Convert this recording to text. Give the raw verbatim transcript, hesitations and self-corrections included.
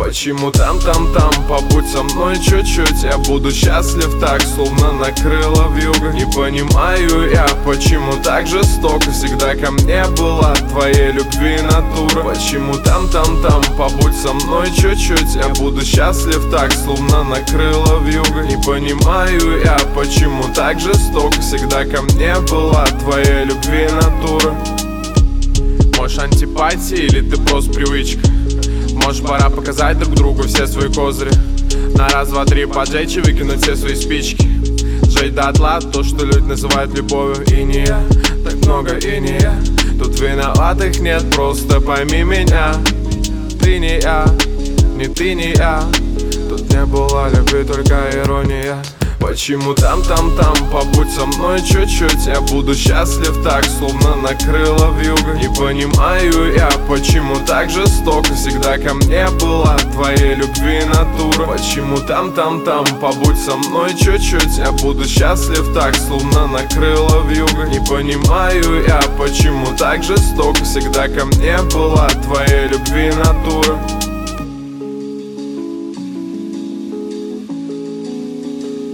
Почему там, там, там, побудь со мной чуть-чуть. Я буду счастлив так, словно накрыло вьюга. Не понимаю я, почему так жестоко всегда ко мне была твоей любви натура. Почему там, там, там, побудь со мной чуть-чуть. Я буду счастлив так, словно накрыло вьюга. Не понимаю я, почему так жестоко всегда ко мне была твоей любви натура. Может, антипатия или ты просто привычка? Может, пора показать друг другу все свои козыри. На раз, два, три поджечь и выкинуть все свои спички. Сжечь дотла то, что люди называют любовью. И не я, так много и не я. Тут виноватых нет, просто пойми меня. Ты не я, не ты, не я. Тут не было любви, только ирония. Почему там, там, там, побудь со мной чуть-чуть. Я буду счастлив так, словно накрыло вьюга. Не понимаю я, почему так жестоко всегда ко мне была твоей любви натура. Почему там, там, там, побудь со мной чуть-чуть. Я буду счастлив так, словно накрыло вьюга. Не понимаю я, почему так жестоко всегда ко мне была твоей любви натура.